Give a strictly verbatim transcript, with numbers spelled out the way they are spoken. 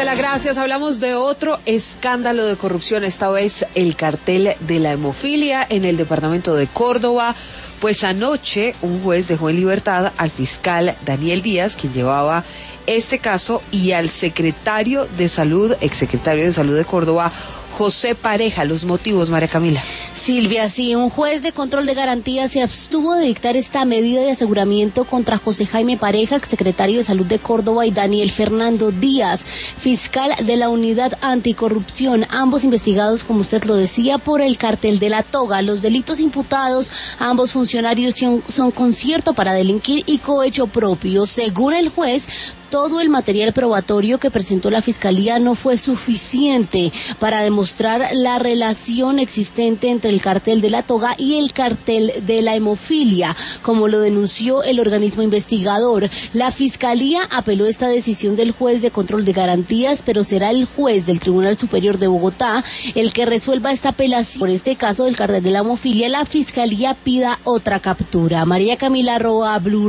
Marcela, gracias. Hablamos de otro escándalo de corrupción, esta vez el cartel de la hemofilia en el departamento de Córdoba. Pues anoche un juez dejó en libertad al fiscal Daniel Díaz, quien llevaba este caso, y al secretario de Salud, exsecretario de Salud de Córdoba, José Pareja. Los motivos, María Camila. Silvia, sí, un juez de control de garantías se abstuvo de dictar esta medida de aseguramiento contra José Jaime Pareja, exsecretario de Salud de Córdoba, y Daniel Fernando Díaz, fiscal de la Unidad Anticorrupción, ambos investigados, como usted lo decía, por el cartel de la toga. Los delitos imputados a ambos funcionarios son, son concierto para delinquir y cohecho propio. Según el juez, todo el material probatorio que presentó la Fiscalía no fue suficiente para demostrar la relación existente entre el cartel de la toga y el cartel de la hemofilia, como lo denunció el organismo investigador. La Fiscalía apeló esta decisión del juez de control de garantías, pero será el juez del Tribunal Superior de Bogotá el que resuelva esta apelación. Por este caso del cartel de la hemofilia, la Fiscalía pida otra captura. María Camila Roa, Blue.